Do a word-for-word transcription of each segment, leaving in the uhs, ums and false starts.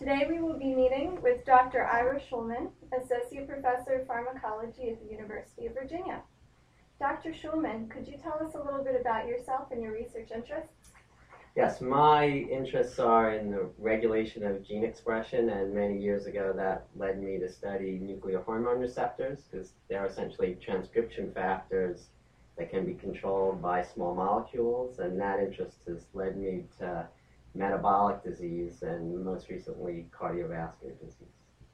Today we will be meeting with Doctor Ira Schulman, Associate Professor of Pharmacology at the University of Virginia. Doctor Schulman, could you tell us a little bit about yourself and your research interests? Yes, my interests are in the regulation of gene expression, and many years ago that led me to study nuclear hormone receptors, because they're essentially transcription factors that can be controlled by small molecules, and that interest has led me to metabolic disease and most recently cardiovascular disease.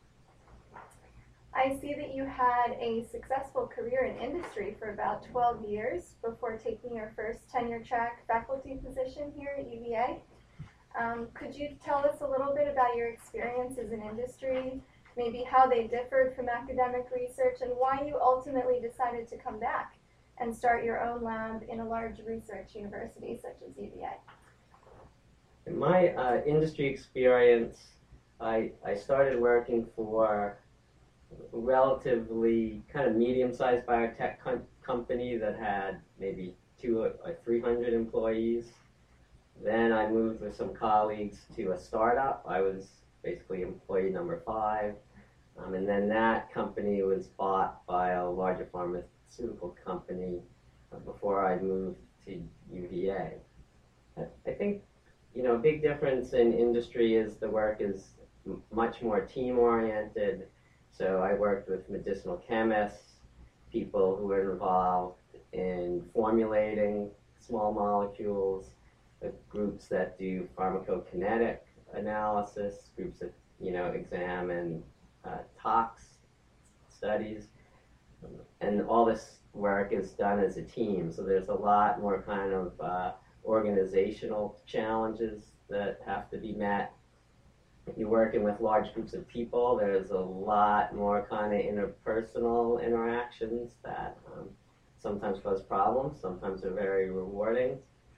I see that you had a successful career in industry for about twelve years before taking your first tenure-track faculty position here at U V A. Um, could you tell us a little bit about your experiences in industry, maybe how they differed from academic research, and why you ultimately decided to come back and start your own lab in a large research university such as U V A? In my uh, industry experience, I, I started working for a relatively kind of medium-sized biotech com company that had maybe two or three hundred employees. Then I moved with some colleagues to a startup. I was basically employee number five. Um, and then that company was bought by a larger pharmaceutical company uh, before I moved to U V A. I, I think, you know, a big difference in industry is the work is m much more team-oriented. So I worked with medicinal chemists, people who were involved in formulating small molecules, uh, groups that do pharmacokinetic analysis, groups that, you know, examine uh, tox studies. And all this work is done as a team. So there's a lot more kind of uh, organizational challenges that have to be met. If you're working with large groups of people, there's a lot more kind of interpersonal interactions that um, sometimes cause problems, sometimes are very rewarding.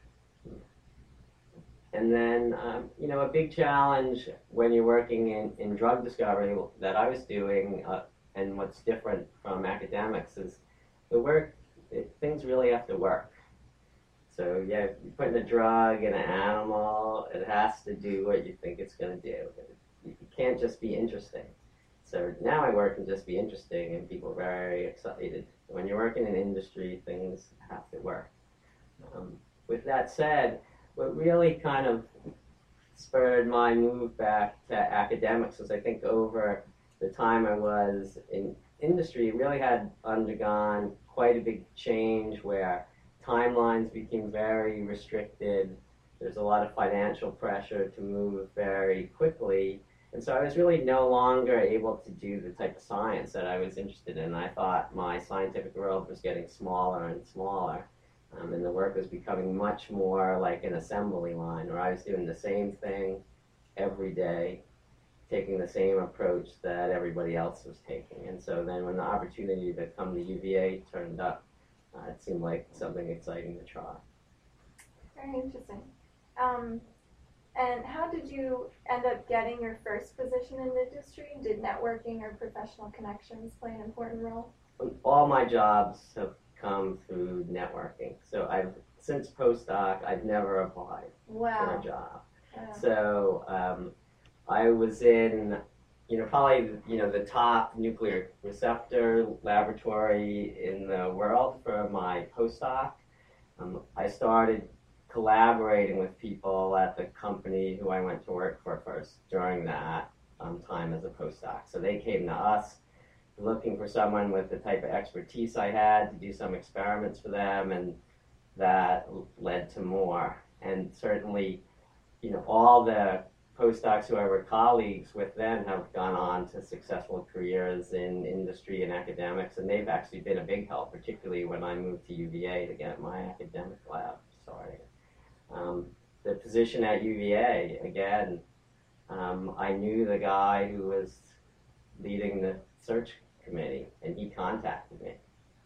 And then, um, you know, a big challenge when you're working in, in drug discovery that I was doing, uh, and what's different from academics, is the work, it, things really have to work. So yeah, you're putting a drug in an animal, it has to do what you think it's going to do. It can't just be interesting. So now I work and just be interesting, and people are very excited. When you're working in industry, things have to work. Um, with that said, what really kind of spurred my move back to academics was I think over the time I was in industry, it really had undergone quite a big change where timelines became very restricted. There's a lot of financial pressure to move very quickly. And so I was really no longer able to do the type of science that I was interested in. I thought my scientific world was getting smaller and smaller. Um, and the work was becoming much more like an assembly line, where I was doing the same thing every day, taking the same approach that everybody else was taking. And so then when the opportunity to come to U V A turned up, Uh, it seemed like something exciting to try. Very interesting. Um, and how did you end up getting your first position in the industry? Did networking or professional connections play an important role? All my jobs have come through networking. So I've, since postdoc, I've never applied wow. for a job. Wow. So um, I was in, you know, probably, you know, the top nuclear receptor laboratory in the world for my postdoc. Um, I started collaborating with people at the company who I went to work for first during that um, time as a postdoc. So they came to us looking for someone with the type of expertise I had to do some experiments for them, and that led to more. And certainly, you know, all the postdocs who I were colleagues with then have gone on to successful careers in industry and academics, and they've actually been a big help, particularly when I moved to U V A to get my academic lab started. Um, the position at U V A, again, um, I knew the guy who was leading the search committee, and he contacted me.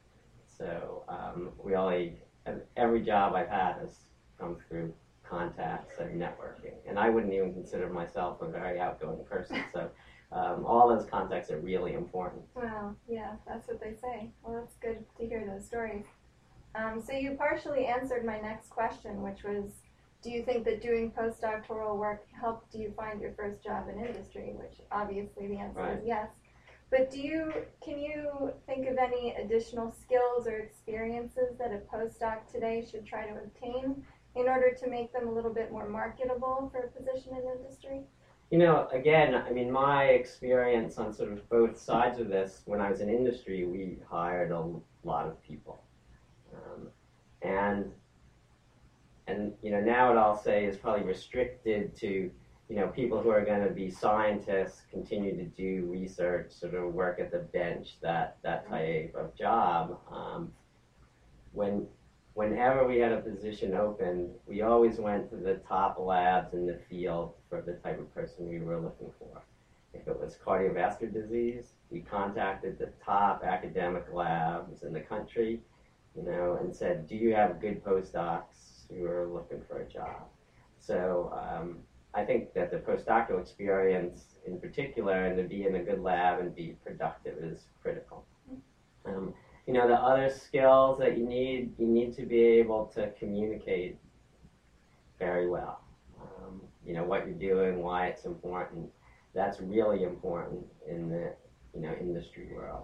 So um, really, every job I've had has come through contacts and networking. And I wouldn't even consider myself a very outgoing person. So um, all those contacts are really important. Well, yeah, that's what they say. Well, it's good to hear those stories. Um, so you partially answered my next question, which was, do you think that doing postdoctoral work helped you find your first job in industry? Which obviously the answer Right. is yes. But do you, can you think of any additional skills or experiences that a postdoc today should try to obtain in order to make them a little bit more marketable for a position in industry? You know, again, I mean, my experience on sort of both sides of this, when I was in industry, we hired a lot of people. Um, and, and, you know, now what I'll say is probably restricted to, you know, people who are going to be scientists, continue to do research, sort of work at the bench, that, that type of job. Um, when Whenever we had a position open, we always went to the top labs in the field for the type of person we were looking for. If it was cardiovascular disease, we contacted the top academic labs in the country, you know, and said, do you have good postdocs who are looking for a job? So um, I think that the postdoctoral experience in particular, and to be in a good lab and be productive, is critical. Um, You know, the other skills that you need, you need to be able to communicate very well. Um, you know, what you're doing, why it's important. That's really important in the, you know, industry world.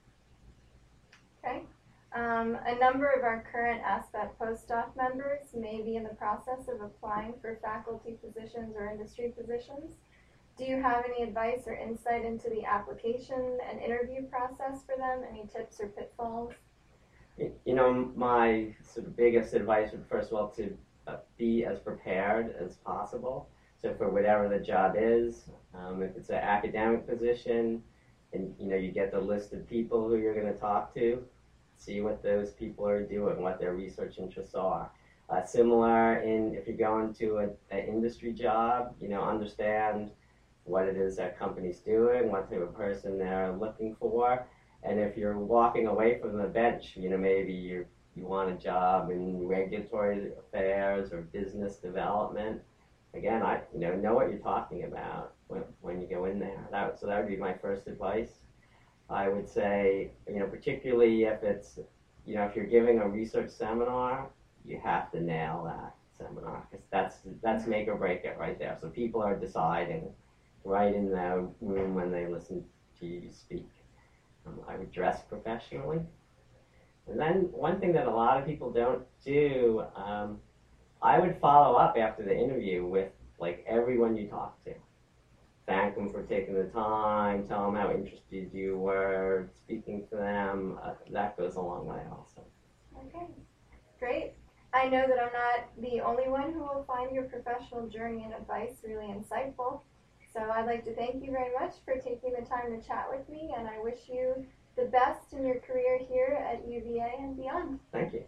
Okay. Um, a number of our current ASPET postdoc members may be in the process of applying for faculty positions or industry positions. Do you have any advice or insight into the application and interview process for them? Any tips or pitfalls? You know, my sort of biggest advice would, first of all, to uh, be as prepared as possible. So for whatever the job is, um, if it's an academic position, and you know, you get the list of people who you're going to talk to, see what those people are doing, what their research interests are. Uh, similar in if you're going to an industry job, you know, understand what it is that company's doing, what type of person they're looking for. And if you're walking away from the bench, you know, maybe you you want a job in regulatory affairs or business development. Again, I you know know what you're talking about when when you go in there. That so that would be my first advice. I would say, you know, particularly if it's, you know, if you're giving a research seminar, you have to nail that seminar, because that's that's make or break it right there. So people are deciding right in the room when they listen to you speak. Um, I would dress professionally. And then one thing that a lot of people don't do, um, I would follow up after the interview with like everyone you talk to. Thank them for taking the time, tell them how interested you were speaking to them. Uh, that goes a long way also. Okay, great. I know that I'm not the only one who will find your professional journey and advice really insightful. So I'd like to thank you very much for taking the time to chat with me, and I wish you the best in your career here at U V A and beyond. Thank you.